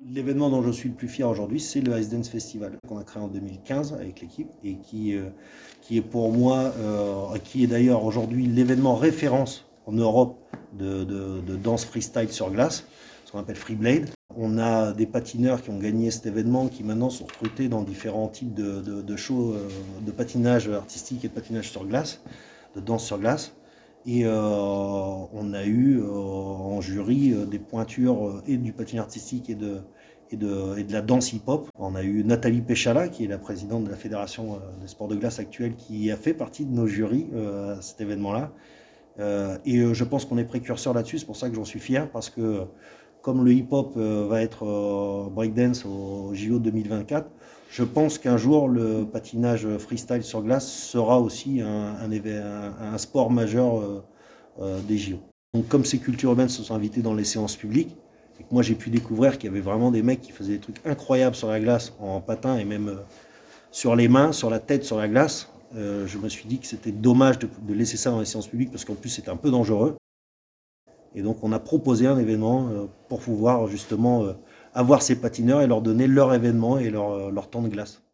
L'événement dont je suis le plus fier aujourd'hui, c'est le Ice Dance Festival qu'on a créé en 2015 avec l'équipe et qui est pour moi, qui est d'ailleurs aujourd'hui l'événement référence en Europe de danse freestyle sur glace, ce qu'on appelle Freeblade. On a des patineurs qui ont gagné cet événement qui maintenant sont recrutés dans différents types de shows de patinage artistique et de patinage sur glace, de danse sur glace. Et on a eu en jury des pointures et du patinage artistique et de la danse hip-hop. On a eu Nathalie Péchala, qui est la présidente de la Fédération des sports de glace actuelle, qui a fait partie de nos jurys à cet événement-là. Et je pense qu'on est précurseur là-dessus, c'est pour ça que j'en suis fier, parce que comme le hip-hop va être breakdance au JO 2024, je pense qu'un jour le patinage freestyle sur glace sera aussi un sport majeur des JO. Donc comme ces cultures urbaines se sont invitées dans les séances publiques, et que moi j'ai pu découvrir qu'il y avait vraiment des mecs qui faisaient des trucs incroyables sur la glace, en patin et même sur les mains, sur la tête, sur la glace, je me suis dit que c'était dommage de laisser ça dans les séances publiques parce qu'en plus c'était un peu dangereux. Et donc on a proposé un événement pour pouvoir justement avoir ces patineurs et leur donner leur événement et leur temps de glace.